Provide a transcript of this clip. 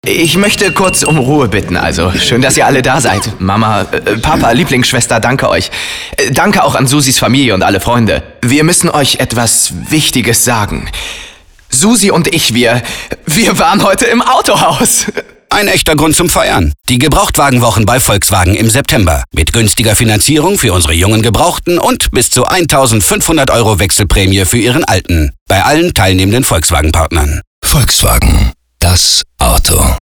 Ich möchte kurz um Ruhe bitten, also. Schön, dass ihr alle da seid. Mama, Papa, Lieblingsschwester, danke euch. Danke auch an Susis Familie und alle Freunde. Wir müssen euch etwas Wichtiges sagen. Susi und ich, wir waren heute im Autohaus. Ein echter Grund zum Feiern. Die Gebrauchtwagenwochen bei Volkswagen im September. Mit günstiger Finanzierung für unsere jungen Gebrauchten und bis zu 1.500 € Wechselprämie für ihren alten. Bei allen teilnehmenden Volkswagen-Partnern. Volkswagen. Das Auto.